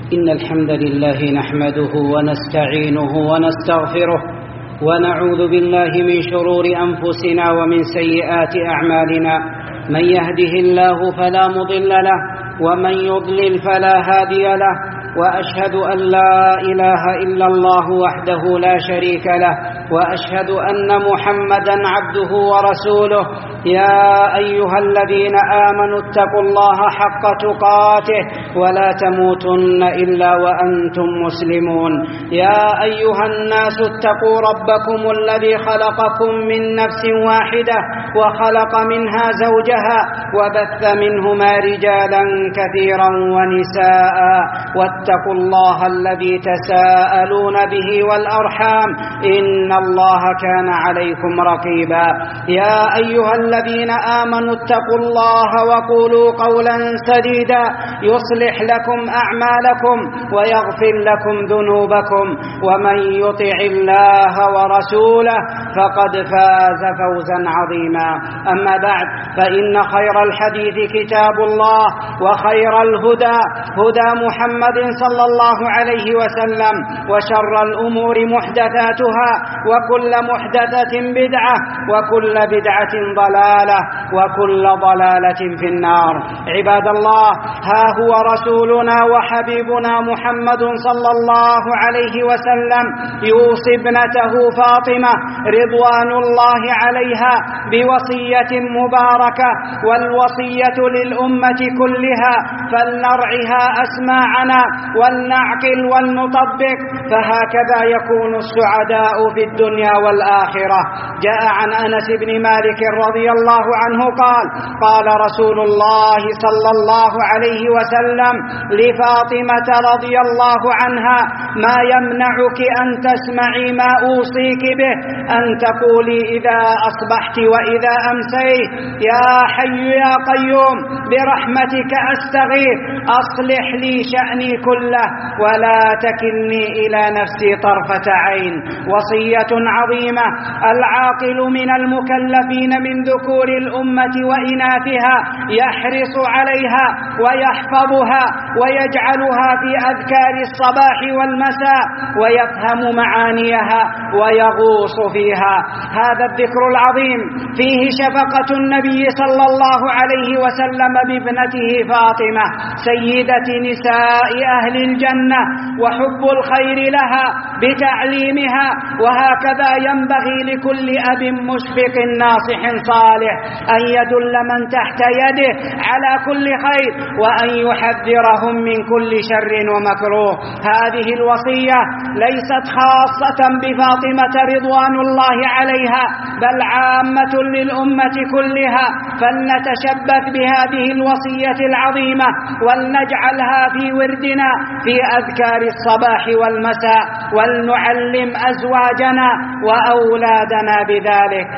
إن الحمد لله نحمده ونستعينه ونستغفره ونعوذ بالله من شرور أنفسنا ومن سيئات أعمالنا. من يهده الله فلا مضل له ومن يضلل فلا هادي له، وأشهد أن لا إله إلا الله وحده لا شريك له، وأشهد أن محمدا عبده ورسوله. يا أيها الذين آمنوا اتقوا الله حق تقاته ولا تموتن إلا وأنتم مسلمون. يا أيها الناس اتقوا ربكم الذي خلقكم من نفس واحدة وخلق منها زوجها وبث منهما رجالا كثيرا ونساء، واتقوا الله الذي تساءلون به والأرحام إن الله كان عليكم رقيبا. يا أيها الذين آمنوا اتقوا الله وقولوا قولا سديدا يصلح لكم أعمالكم ويغفر لكم ذنوبكم، ومن يطع الله ورسوله فقد فاز فوزا عظيما. أما بعد، فإن خير الحديث كتاب الله، وخير الهدى هدى محمد صلى الله عليه وسلم، وشر الأمور محدثاتها، وكل محدثة بدعة، وكل بدعة ضلالة، وكل ضلالة في النار. عباد الله، ها هو رسولنا وحبيبنا محمد صلى الله عليه وسلم يوصي ابنته فاطمة رضوان الله عليها بوصية مباركة، والوصية للأمة كلها، فلنرعها أسماعنا ولنعقل ولنطبق، فهكذا يكون السعداء في الدنيا والآخرة. جاء عن أنس بن مالك رضي الله عنه قال رسول الله صلى الله عليه وسلم لفاطمة رضي الله عنها: ما يمنعك أن تسمعي ما أوصيك به، أن تقولي إذا أصبحت وإذا أمسيت: يا حي يا قيوم برحمتك أستغيث، أصلح لي شأني كله ولا تكلني إلى نفسي طرفة عين. وصية عظيمة العاقل من المكلفين من ذكور الأمة وإناثها يحرص عليها ويحفظها ويجعلها في أذكار الصباح والمساء، ويفهم معانيها ويغوص فيها. هذا الذكر العظيم فيه شفقة النبي صلى الله عليه وسلم بابنته فاطمة سيدة نساء أهل الجنة، وحب الخير لها بتعليمها. وهكذا ينبغي لكل أب مشفق ناصح صالح أن يدل من تحت يده على كل خير، وأن يحذرهم من كل شر ومكروه. هذه الوصية ليست خاصة بفاطمة رضوان الله عليها، بل عامة للأمة كلها، فلنتشبث بهذه الوصية العظيمة ولنجعلها في وردنا في أذكار الصباح والمساء، ولنعلم أزواجنا وأولادنا بذلك.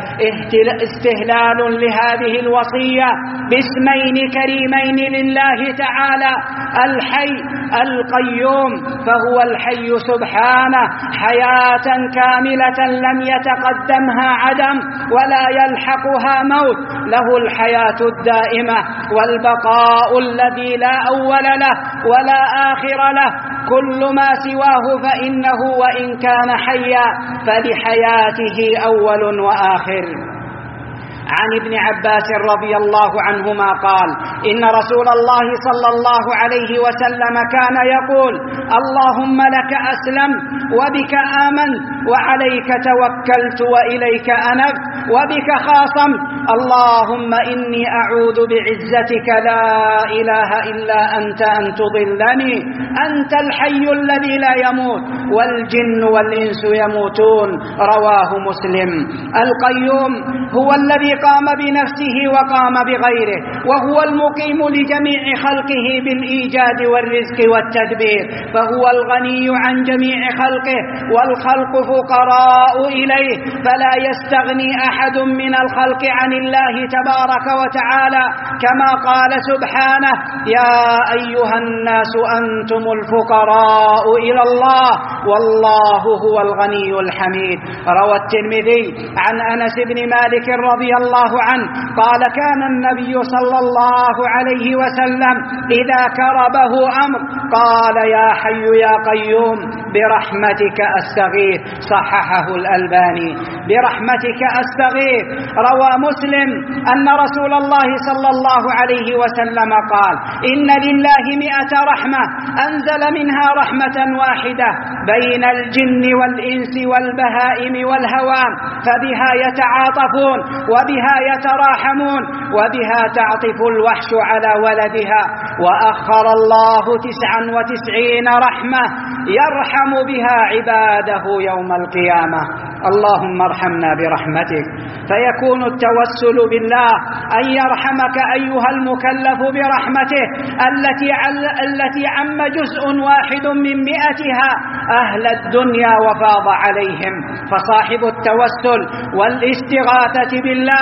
استهلال لهذه الوصية باسمين كريمين لله تعالى: الحي القيوم، فهو الحي سبحانه حياة كاملة لم يتقدمها عدم ولا يلحقها موت، له الحياة الدائمة والبقاء الذي لا أول له ولا آخر له. كل ما سواه فإنه وإن كان حيا فلحياته أول وآخر. عن ابن عباس رضي الله عنهما قال: إن رسول الله صلى الله عليه وسلم كان يقول: اللهم لك أسلمت وبك آمنت وعليك توكلت وإليك أنبت وبك خاصمت، اللهم إني أعوذ بعزتك لا إله إلا أنت أن تضلني، أنت الحي الذي لا يموت والجن والإنس يموتون. رواه مسلم. القيوم هو الذي قام بنفسه وقام بغيره، وهو المقيم لجميع خلقه بالإيجاد والرزق والتدبير، فهو الغني عن جميع خلقه، والخلق فقراء إليه، فلا يستغني أحد من الخلق عن الله تبارك وتعالى، كما قال سبحانه: يا أيها الناس أنتم الفقراء إلى الله والله هو الغني الحميد. روى الترمذي عن أنس بن مالك رضي الله الله عنه قال: كان النبي صلى الله عليه وسلم إذا كربه أمر قال: يا حي يا قيوم برحمتك أستغيث. صححه الألباني. برحمتك أستغيث. روى مسلم أن رسول الله صلى الله عليه وسلم قال: إن لله 100 رحمة أنزل منها رحمة واحدة بين الجن والإنس والبهائم والهوام، فبها يتعاطفون وبها يتراحمون وبها تعطف الوحش على ولدها. وأخر الله 99 رحمة يرحم بها عباده يوم القيامة. اللهم ارحمنا برحمتك. فيكون التوسل بالله أن يرحمك أيها المكلف برحمته التي عم جزء واحد من 100 أهل الدنيا وفاض عليهم. فصاحب التوسل والاستغاثة بالله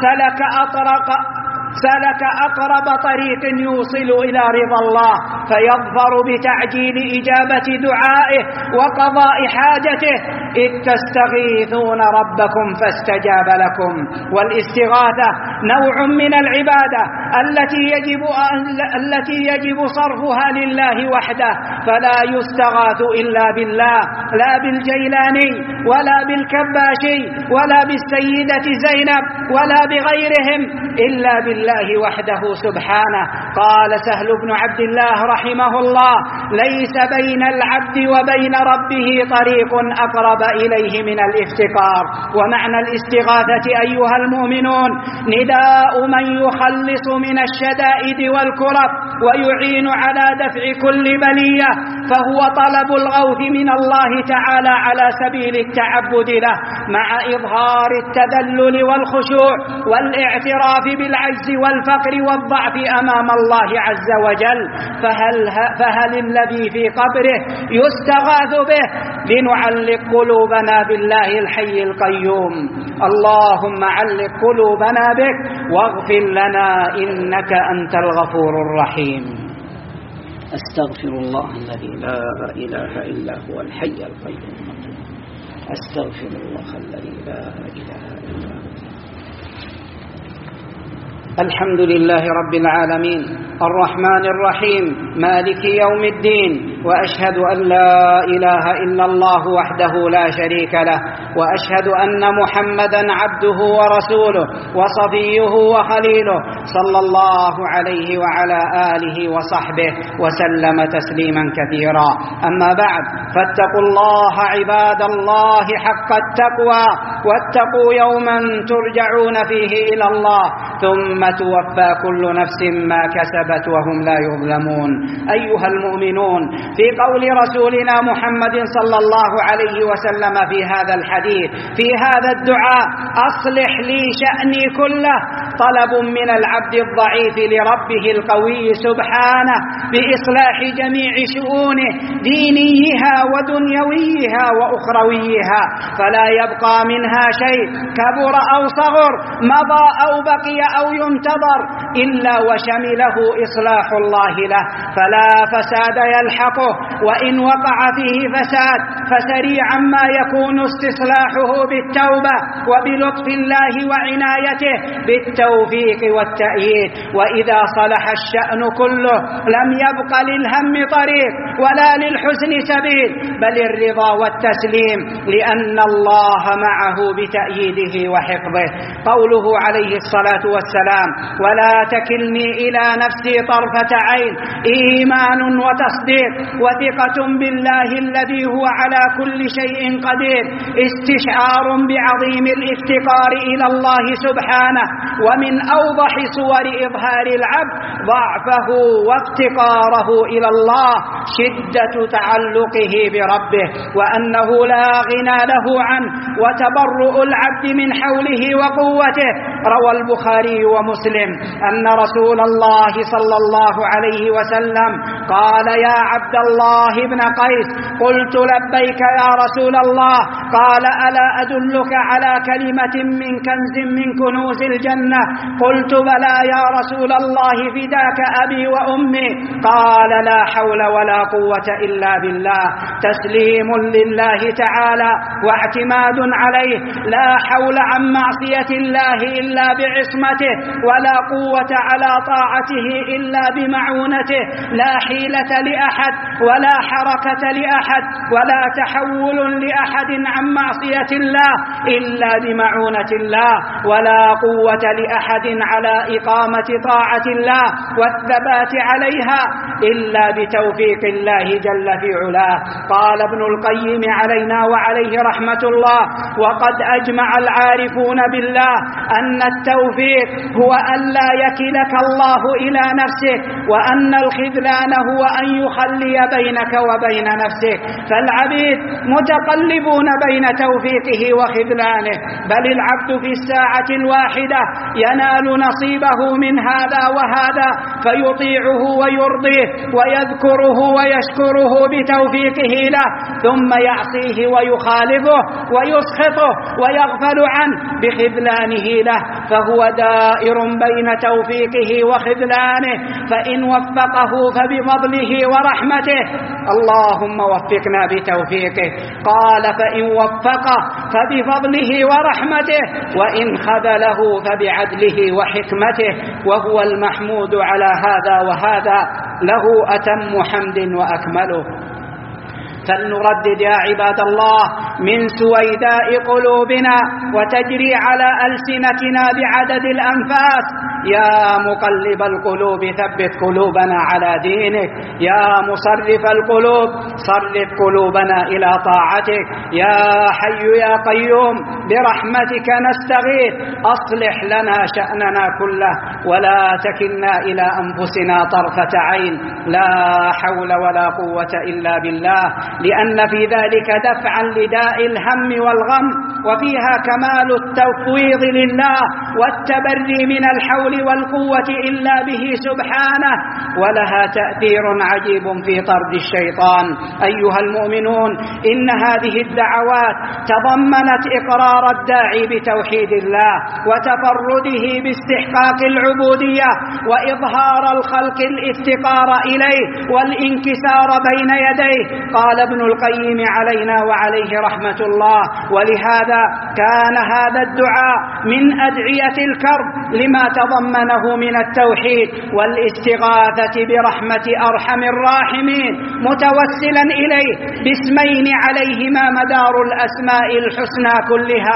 سلك أقرب طريق يوصل إلى رضا الله، فيظفر بتعجيل إجابة دعائه وقضاء حاجته، إذ تستغيثون ربكم فاستجاب لكم. والاستغاثة نوع من العبادة التي يجب صرفها لله وحده، فلا يستغاث إلا بالله، لا بالجيلاني ولا بالكباشي ولا بالسيدة زينب ولا بغيرهم، إلا بالله وحده سبحانه. قال سهل بن عبد الله رحمه الله: ليس بين العبد وبين ربه طريق أقرب إليه من الافتقار. ومعنى الاستغاثة أيها المؤمنون نداء من يخلص من الشدائد والكرب ويعين على دفع كل بلية، فهو طلب الغوث من الله تعالى على سبيل التعبد له، مع إظهار التذلل والخشوع والاعتراف بالعجز والفقر والضعف أمام الله عز وجل. فهل الذي في قبره يستغاث به؟ لنعلق قلوبنا بالله الحي القيوم. اللهم علق قلوبنا بك واغفر لنا إنك أنت الغفور الرحيم. أستغفر الله الذي لا إله إلا هو الحي القيوم. أستغفر الله الذي لا إله إلا هو. الحمد لله رب العالمين الرحمن الرحيم مالك يوم الدين، وأشهد أن لا إله إلا الله وحده لا شريك له، وأشهد أن محمدا عبده ورسوله وصفيه وخليله، صلى الله عليه وعلى آله وصحبه وسلم تسليما كثيرا. أما بعد، فاتقوا الله عباد الله حق التقوى، واتقوا يوما ترجعون فيه إلى الله ثم توفى كل نفس ما كسبت وهم لا يظلمون. أيها المؤمنون، في قول رسولنا محمد صلى الله عليه وسلم في هذا الحديث، في هذا الدعاء: أصلح لي شأني كله، طلب من العبد الضعيف لربه القوي سبحانه بإصلاح جميع شؤونه، دينيها ودنيويها وأخرويها، فلا يبقى منها شيء كبر أو صغر، مضى أو بقي أو ينتظر، إلا وشمله إصلاح الله له، فلا فساد يلحقه، وإن وقع فيه فساد فسريعا ما يكون استصلاحه بالتوبة وبلطف الله وعنايته بالتوفيق والتأييد. وإذا صلح الشأن كله لم يبق للهم طريق ولا للحزن سبيل، بل الرضا والتسليم، لأن الله معه بتأييده وحفظه. قوله عليه الصلاة والسلام: ولا تكلني إلى نفسي طرفة عين، إيمان وتصديق وثقة بالله الذي هو على كل شيء قدير، استشعار بعظيم الافتقار إلى الله سبحانه. ومن أوضح صور إظهار العبد ضعفه وافتقاره إلى الله شدة تعلقه بربه، وأنه لا غنى له عنه، وتبرؤ العبد من حوله وقوته. روى البخاري ومسلم أن رسول الله صلى الله عليه وسلم قال: يا عبد الله بن قيس، قلت: لبيك يا رسول الله. قال: ألا أدلك على كلمة من كنز من كنوز الجنة؟ قلت: بلى يا رسول الله، فداك أبي وأمي. قال: لا حول ولا قوة إلا بالله، تسليم لله تعالى واعتماد عليه، لا حول عن معصية الله إلا إلا بعصمته، ولا قوة على طاعته إلا بمعونته، لا حيلة لأحد ولا حركة لأحد ولا تحول لأحد عن معصية الله إلا بمعونة الله، ولا قوة لأحد على إقامة طاعة الله والثبات عليها إلا بتوفيق الله جل في علاه. قال ابن القيم علينا وعليه رحمة الله: وقد أجمع العارفون بالله أن التوفيق هو أن لا يكلك الله إلى نفسه، وأن الخذلان هو أن يخلي بينك وبين نفسك، فالعبيد متقلبون بين توفيقه وخذلانه، بل العبد في الساعة الواحدة ينال نصيبه من هذا وهذا فيطيعه ويرضيه ويذكره ويشكره بتوفيقه له، ثم يعصيه ويخالفه ويسخطه ويغفل عنه بخذلانه له، فهو دائر بين توفيقه وخذلانه، فإن وفقه فبفضله ورحمته، اللهم وفقنا بتوفيقه. قال: فإن وفقه فبفضله ورحمته، وإن خذله فبعدله وحكمته، وهو المحمود على هذا وهذا، له أتم حمد وأكمله. فلنردد يا عباد الله من سويداء قلوبنا وتجري على ألسنتنا بعدد الأنفاس: يا مقلب القلوب ثبت قلوبنا على دينك، يا مصرف القلوب صرف قلوبنا إلى طاعتك، يا حي يا قيوم برحمتك نستغيث، أصلح لنا شأننا كله ولا تكلنا إلى أنفسنا طرفة عين، لا حول ولا قوة إلا بالله، لأن في ذلك دفعا لداء الهم والغم، وفيها كمال التفويض لله والتبري من الحول والقوة إلا به سبحانه، ولها تأثير عجيب في طرد الشيطان. أيها المؤمنون، إن هذه الدعوات تضمنت إقرار الداعي بتوحيد الله وتفرده باستحقاق العبودية، وإظهار الخلق الافتقار إليه والانكسار بين يديه. قال ابن القيم علينا وعليه رحمة الله: ولهذا كان هذا الدعاء من أدعية الكرب لما تضمنه من التوحيد والاستغاثة برحمة أرحم الراحمين، متوسلا إليه باسمين عليهما مدار الأسماء الحسنى كلها،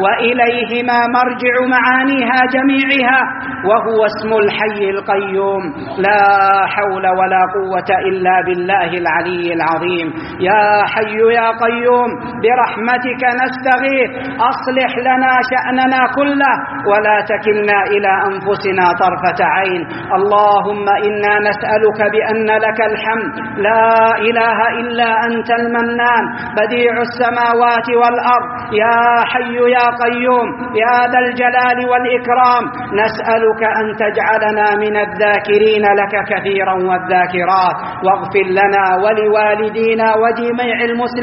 وإليهما مرجع معانيها جميعها، وهو اسم الحي القيوم، لا حول ولا قوة إلا بالله العلي العظيم. يا حي يا قيوم برحمتك نستغيث، أصلح لنا شأننا كله ولا تكلنا إلى أنفسنا طرفة عين. اللهم إنا نسألك بأن لك الحمد، لا إله إلا أنت المنان بديع السماوات والأرض، يا حي يا قيوم يا ذا الجلال والإكرام، نسألك أن تجعلنا من الذاكرين لك كثيرا والذاكرات، واغفر لنا ولوالدينا وجميع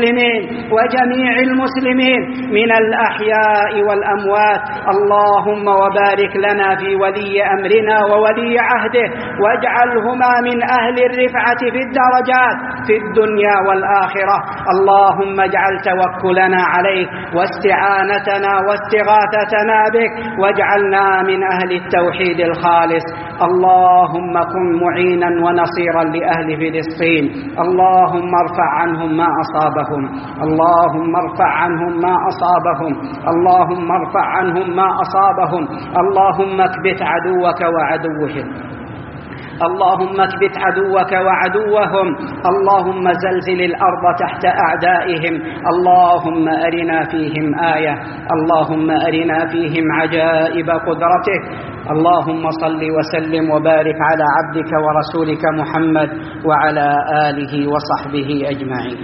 المسلمين من الأحياء والأموات. اللهم وبارك لنا في ولي أمرنا وولي عهده، واجعلهما من أهل الرفعة في الدرجات في الدنيا والآخرة. اللهم اجعل توكلنا عليك واستعانتنا واستغاثتنا بك، واجعلنا من أهل التوحيد الخالص. اللهم كن معينا ونصيرا لأهل فلسطين، اللهم ارفع عنهم ما أصابهم، اللهم ارفع عنهم ما أصابهم، اللهم ارفع عنهم ما أصابهم. اللهم اكبت عدوك وعدوهم، اللهم اكبت عدوك وعدوهم، اللهم زلزل الأرض تحت أعدائهم، اللهم أرنا فيهم آية، اللهم أرنا فيهم عجائب قدرتك. اللهم صل وسلم وبارك على عبدك ورسولك محمد وعلى آله وصحبه أجمعين.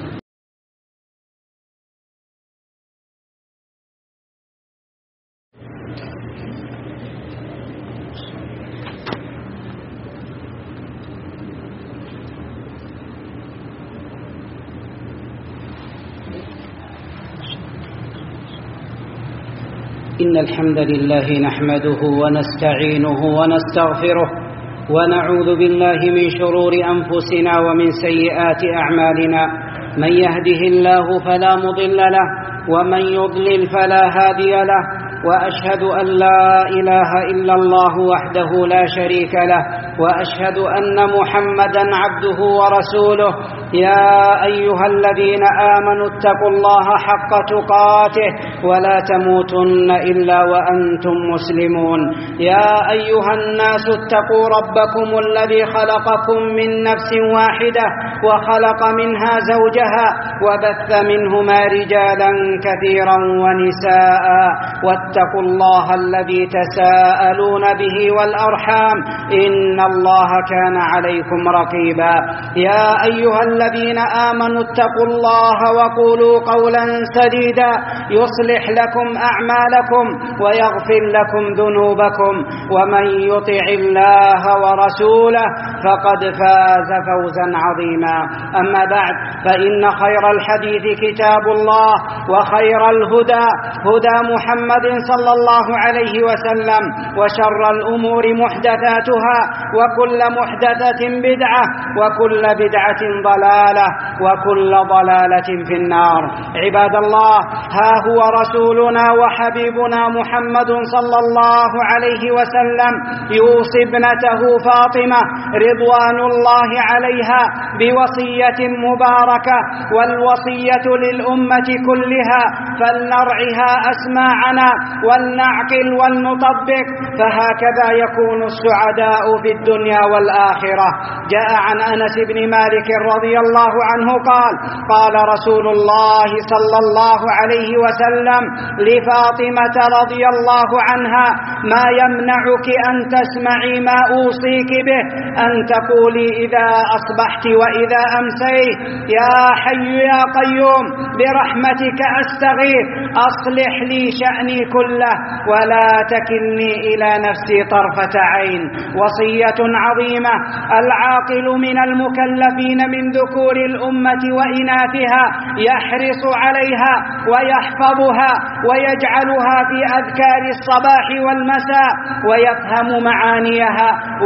إن الحمد لله نحمده ونستعينه ونستغفره، ونعوذ بالله من شرور أنفسنا ومن سيئات أعمالنا. من يهده الله فلا مضل له، ومن يضلل فلا هادي له، وأشهد أن لا إله إلا الله وحده لا شريك له، وأشهد أن محمدا عبده ورسوله. يا أيها الذين آمنوا اتقوا الله حق تقاته ولا تموتن إلا وأنتم مسلمون. يا أيها الناس اتقوا ربكم الذي خلقكم من نفس واحدة وخلق منها زوجها وبث منهما رجالا كثيرا ونساء، واتقوا الله الذي تساءلون به والأرحام إن الله كان عليكم رقيبا. يا أيها الذين آمنوا اتقوا الله وقولوا قولا سديدا يصلح لكم أعمالكم ويغفر لكم ذنوبكم، ومن يطع الله ورسوله فقد فاز فوزا عظيما. أما بعد، فإن خير الحديث كتاب الله، وخير الهدى هدى محمد صلى الله عليه وسلم، وشر الأمور محدثاتها، وكل محدثة بدعة، وكل بدعة ضلالة، وكل ضلالة في النار. عباد الله، ها هو رسولنا وحبيبنا محمد صلى الله عليه وسلم يوصي ابنته فاطمة رضوان الله عليها بوصية مباركة، والوصية للأمة كلها، فلنرعها أسماعنا ولنعقل ولنطبق، فهكذا يكون السعداء في الدنيا والآخرة. جاء عن أنس بن مالك رضي الله عنه قال: قال رسول الله صلى الله عليه وسلم لفاطمة رضي الله عنها: ما يمنعك أن تسمعي ما أوصيك به، أن تقولي إذا أصبحت وإذا أمسيت: يا حي يا قيوم برحمتك أستغيث، أصلح لي شأني كله ولا تكلني إلى نفسي طرفة عين. وصية عظيمة العاقل من المكلفين من ذكور الأمة وإناثها يحرص عليها ويحفظها ويجعلها في أذكار الصباح والمساء، ويفهم معانيها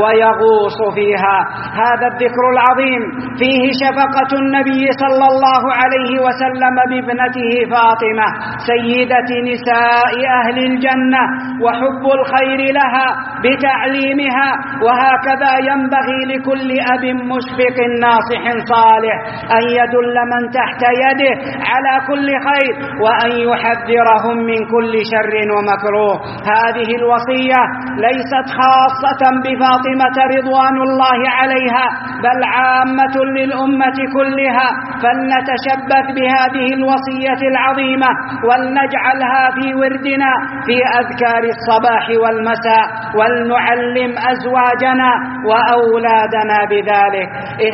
ويغوص فيها. هذا الذكر العظيم فيه شفقة النبي صلى الله عليه وسلم بابنته فاطمة سيدة نساء أهل الجنة، وحب الخير لها بتعليمها. وهكذا ينبغي لكل أب مشفق ناصح صالح أن يدل من تحت يده على كل خير، وأن يحذرهم من كل شر ومكروه. هذه الوصية ليست خاصة بفاطمة رضوان الله عليها، بل عامة للأمة كلها، فلنتشبث بهذه الوصية العظيمة ولنجعلها في وردنا في أذكار الصباح والمساء، ولنعلم أزواجنا وأولادنا بذلك.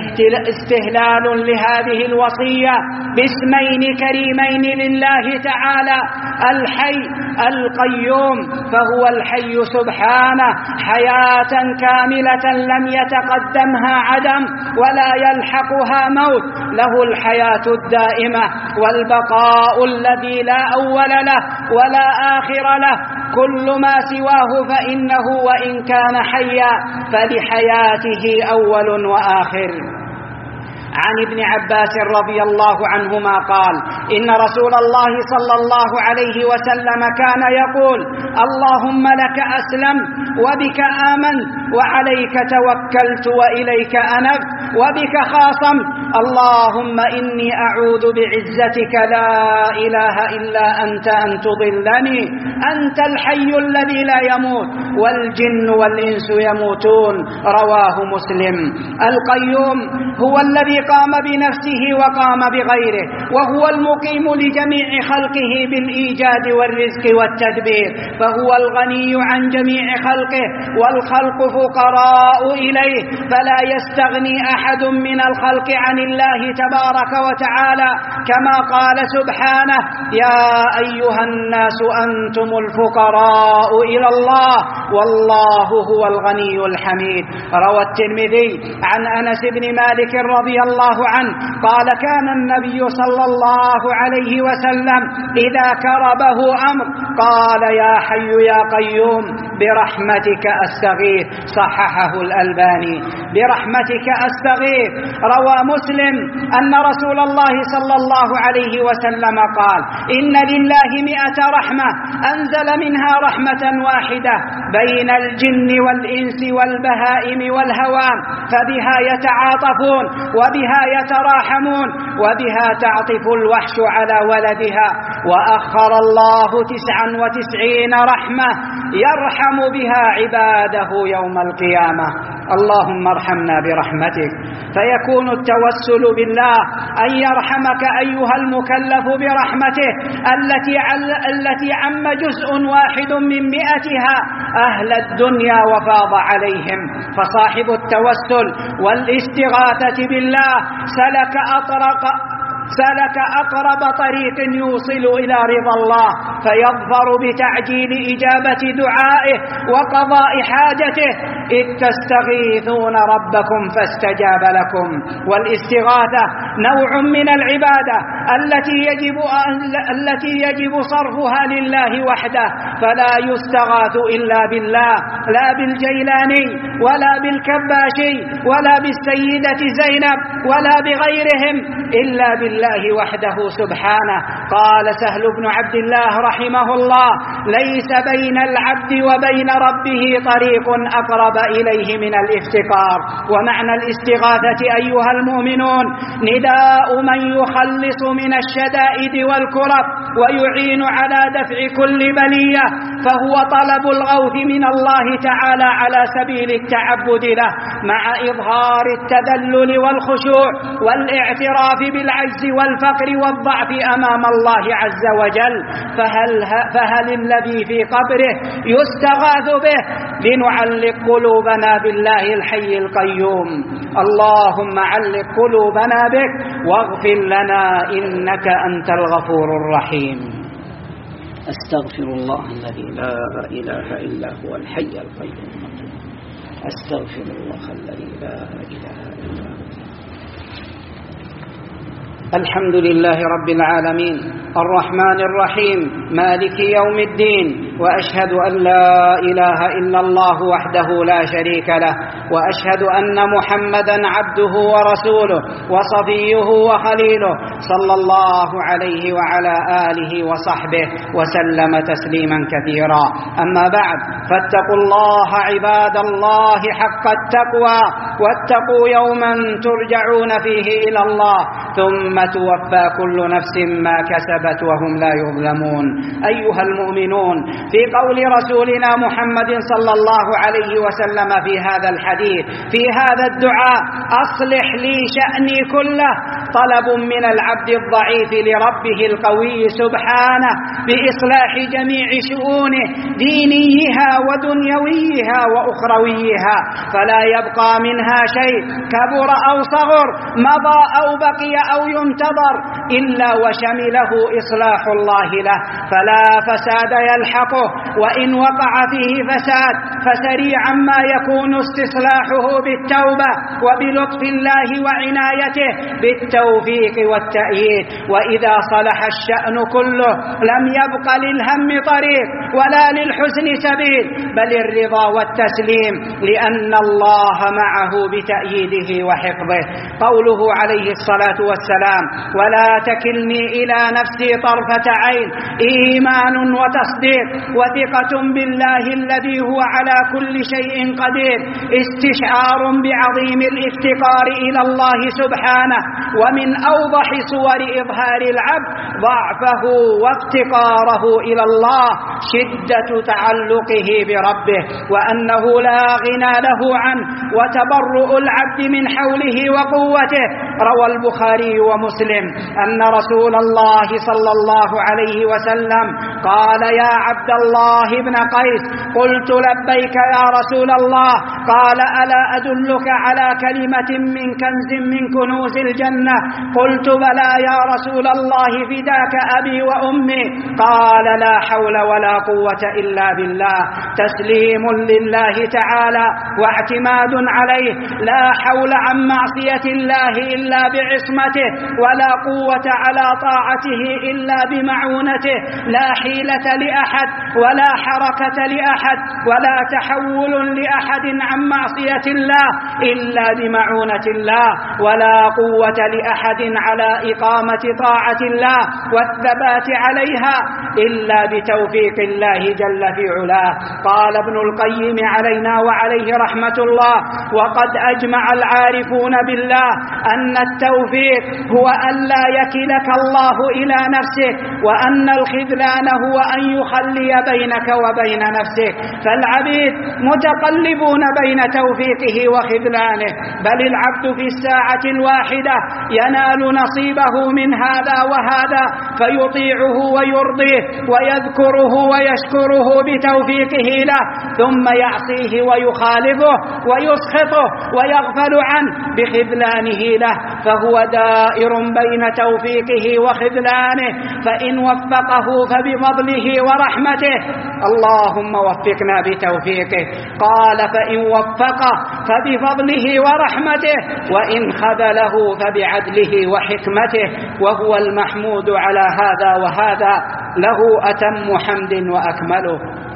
استهلال لهذه الوصية باسمين كريمين لله تعالى: الحي القيوم، فهو الحي سبحانه حياة كاملة لم يتقدمها عدم ولا يلحقها موت، له الحياة الدائمة والبقاء الذي لا أول له ولا آخر له. كل ما سواه فإنه وإن كان حيا فلحياته أول وآخر. عن ابن عباس رضي الله عنهما قال: إن رسول الله صلى الله عليه وسلم كان يقول: اللهم لك أسلمت وبك آمنت وعليك توكلت وإليك أنبت وبك خاصمت، اللهم إني أعوذ بعزتك لا إله إلا أنت أن تضلني، أنت الحي الذي لا يموت والجن والإنس يموتون. رواه مسلم. القيوم هو الذي قام بنفسه وقام بغيره، وهو المقيم لجميع خلقه بالإيجاد والرزق والتدبير، فهو الغني عن جميع خلقه، والخلق فقراء إليه، فلا يستغني أحد من الخلق عن الله تبارك وتعالى، كما قال سبحانه: يا أيها الناس أنتم الفقراء إلى الله والله هو الغني الحميد. روى الترمذي عن أنس بن مالك رضي الله عنه قال: كان النبي صلى الله عليه وسلم إذا كربه أمر قال: يا حي يا قيوم برحمتك أستغيث، صححه الألباني. برحمتك أستغيث. روى مسلم أن رسول الله صلى الله عليه وسلم قال: إن لله 100 رحمة أنزل منها رحمة واحدة بين الجن والإنس والبهائم والهوام، فبها يتعاطفون وبها يتراحمون وبها تعطف الوحش على ولدها. وأخر الله 99 رحمة يرحم بها عباده يوم القيامة. اللهم ارحمنا برحمتك. فيكون التوسل بالله أن يرحمك أيها المكلف برحمته التي عم جزء واحد من 100 أهل الدنيا وفاض عليهم. فصاحب التوسل والاستغاثة بالله سلك أقرب طريق يوصل إلى رضا الله، فيظفر بتعجيل إجابة دعائه وقضاء حاجته، إذ تستغيثون ربكم فاستجاب لكم. والاستغاثة نوع من العبادة التي يجب صرفها لله وحده، فلا يستغاث إلا بالله، لا بالجيلاني ولا بالكباشي ولا بالسيدة زينب ولا بغيرهم، إلا بالله وحده سبحانه. قال سهل بن عبد الله رحمه الله: ليس بين العبد وبين ربه طريق أقرب إليه من الافتقار. ومعنى الاستغاثة أيها المؤمنون نداء من يخلص من الشدائد والكرب ويعين على دفع كل بلية، فهو طلب الغوث من الله تعالى على سبيل التعبد له، مع إظهار التذلل والخشوع والاعتراف بالعجز والفقر والضعف أمام الله عز وجل. فهل الذي في قبره يستغاث به؟ لنعلق قلوبنا بالله الحي القيوم. اللهم علق قلوبنا بك واغفر لنا إنك أنت الغفور الرحيم. أستغفر الله الذي لا إله إلا هو الحي القيوم. أستغفر الله الذي لا إله إلا هو. الحمد لله رب العالمين الرحمن الرحيم مالك يوم الدين، وأشهد أن لا إله إلا الله وحده لا شريك له، وأشهد أن محمدا عبده ورسوله وصفيه وخليله، صلى الله عليه وعلى آله وصحبه وسلم تسليما كثيرا. أما بعد، فاتقوا الله عباد الله حق التقوى، واتقوا يوما ترجعون فيه إلى الله ثم توفى كل نفس ما كسبت وهم لا يظلمون. أيها المؤمنون، في قول رسولنا محمد صلى الله عليه وسلم في هذا الحديث، في هذا الدعاء: أصلح لي شأني كله، طلب من العبد الضعيف لربه القوي سبحانه بإصلاح جميع شؤونه، دينيها ودنيويها وأخرويها، فلا يبقى منها شيء كبر أو صغر، مضى أو بقي أو ينتظر، إلا وشمله إصلاح الله له، فلا فساد يلحقه، وإن وقع فيه فساد فسريعا ما يكون استصلاحه بالتوبة وبلطف الله وعنايته بالتوفيق والتأييد. وإذا صلح الشأن كله لم يبق للهم طريق ولا للحزن سبيل، بل الرضا والتسليم، لأن الله معه بتأييده وحفظه. قوله عليه الصلاة والسلام: ولا تكلني إلى نفسي طرفة عين، إيمان وتصديق وثقة بالله الذي هو على كل شيء قدير، استشعار بعظيم الافتقار إلى الله سبحانه. ومن أوضح صور إظهار العبد ضعفه وافتقاره إلى الله شدة تعلقه بربه، وأنه لا غنى له عنه، وتبرؤ العبد من حوله وقوته. روى البخاري ومسلم أن رسول الله صلى الله عليه وسلم قال: يا عبد الله بن قيس. قلت: لبيك يا رسول الله. قال: ألا أدلك على كلمة من كنز من كنوز الجنة؟ قلت: بلى يا رسول الله، فداك أبي وأمي. قال: لا حول ولا قوة إلا بالله، تسليم لله تعالى واعتماد عليه، لا حول عن معصية الله إلا بعصمته، ولا قوة على طاعته إلا بمعونته، لا حيلة لأحد ولا حركة لأحد أحد ولا تحول لأحد عن معصية الله إلا بمعونة الله، ولا قوة لأحد على إقامة طاعة الله والثبات عليها إلا بتوفيق الله جل في علاه. قال ابن القيم علينا وعليه رحمة الله: وقد أجمع العارفون بالله أن التوفيق هو أن لا يكلك الله إلى نفسك، وأن الخذلان هو أن يخلي بينك وبين نفسك. فالعبيد متقلبون بين توفيقه وخذلانه، بل العبد في الساعة الواحدة ينال نصيبه من هذا وهذا فيطيعه ويرضيه ويذكره ويشكره بتوفيقه له، ثم يعصيه ويخالفه ويسخطه ويغفل عنه بخذلانه له، فهو دائر بين توفيقه وخذلانه. فإن وفقه فبفضله ورحمته، اللهم وفقنا بتوفيقه. قال: فإن وفقه فبفضله ورحمته، وإن خذله فبعدله وحكمته، وهو المحمود على هذا وهذا، له أتم حمد وأكمله.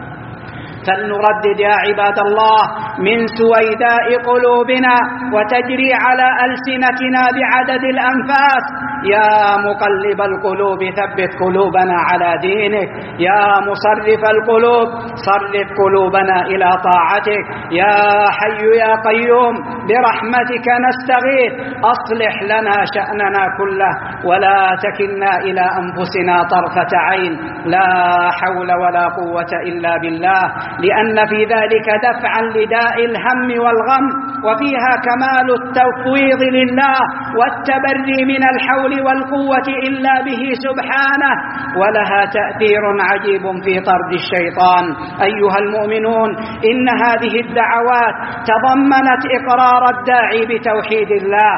فلنردد يا عباد الله من سويداء قلوبنا وتجري على ألسنتنا بعدد الأنفاس: يا مقلب القلوب ثبت قلوبنا على دينك، يا مصرف القلوب صرف قلوبنا إلى طاعتك، يا حي يا قيوم برحمتك نستغيث، أصلح لنا شأننا كله ولا تكلنا إلى أنفسنا طرفة عين. لا حول ولا قوة إلا بالله، لأن في ذلك دفعا لداء الهم والغم، وفيها كمال التفويض لله والتبري من الحول والقوة إلا به سبحانه، ولها تأثير عجيب في طرد الشيطان. أيها المؤمنون، إن هذه الدعوات تضمنت إقرار الداعي بتوحيد الله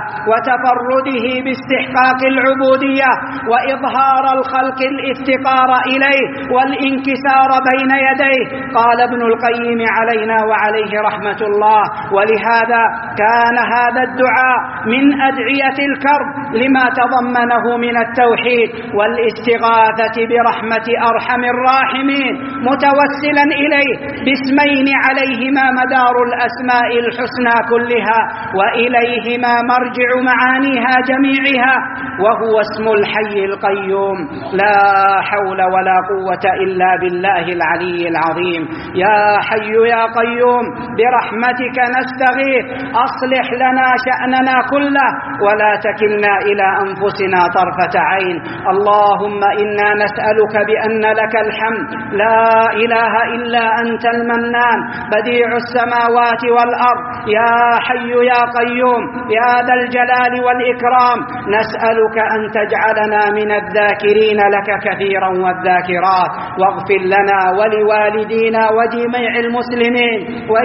وتفرده باستحقاق العبودية، وإظهار الخلق الافتقار إليه والانكسار بين يديه. قال ابن القيم علينا وعليه رحمة الله: ولهذا كان هذا الدعاء من أدعية الكرب لما تضمنه من التوحيد والاستغاثة برحمة أرحم الراحمين، متوسلا إليه باسمين عليهما مدار الأسماء الحسنى كلها، وإليهما مرجع معانيها جميعها، وهو اسم الحي القيوم. لا حول ولا قوة إلا بالله العلي العظيم. يا حي يا قيوم برحمتك نستغيث، أصلح لنا شأننا كله ولا تكلنا إلى أنفسنا طرفة عين. اللهم إنا نسألك بأن لك الحمد، لا إله إلا أنت المنان بديع السماوات والأرض، يا حي يا قيوم يا ذا الجلال والإكرام. نسألك أن تجعلنا من الذاكرين لك كثيرا والذاكرات، واغفر لنا ولوالدينا وجميع المسلمين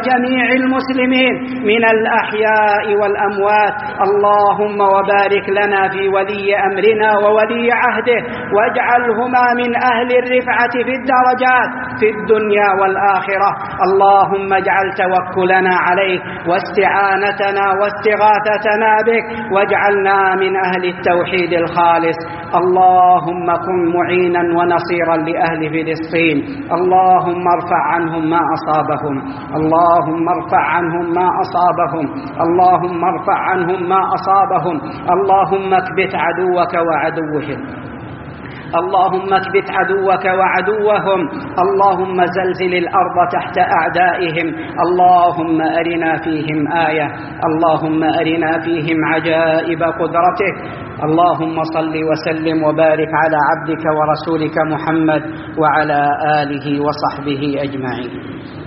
من الأحياء والأموات. اللهم وبارك لنا في ولي أمرنا وولي عهده، واجعلهما من أهل الرفعة في الدرجات في الدنيا والآخرة. اللهم اجعل توكلنا عليك واستعانتنا واستغاثتنا بك، واجعلنا من أهل التوحيد الخالص. اللهم كن معينا ونصيرا لأهل فلسطين. اللهم ارفع عنهم ما أصابهم، اللهم ارفع عنهم ما أصابهم، اللهم ارفع عنهم ما أصابهم. اللهم اكبت عدوك وعدوهم، اللهم اكبت عدوك وعدوهم. اللهم زلزل الأرض تحت أعدائهم. اللهم أرنا فيهم آية، اللهم أرنا فيهم عجائب قدرتك. اللهم صل وسلم وبارك على عبدك ورسولك محمد وعلى آله وصحبه أجمعين.